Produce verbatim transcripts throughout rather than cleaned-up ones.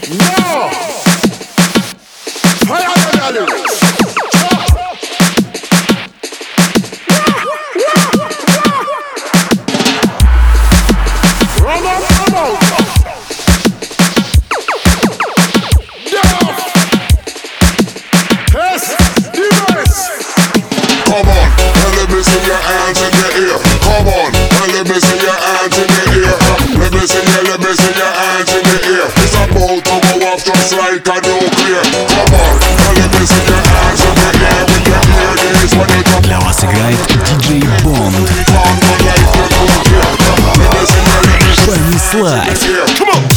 No! Fire the lyrics! Run up, run out! Down! Yes! Device! Come on, and let me see your hands in the air. Come on, and let me see your hands in the air. Let me see your, let me see your hands in the air. It's about to go off just like a nuclear. Come on, and let me see your hands in the air. When you hear this, when you come. Для вас играет диджей Бонд. Понеслась. Come on.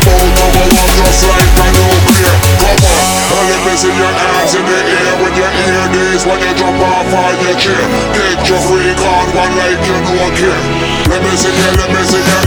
Raising your hands in the air when you hear face when you drop off on your chair. Get your freak on one like you don't care. Let me see you, let me see you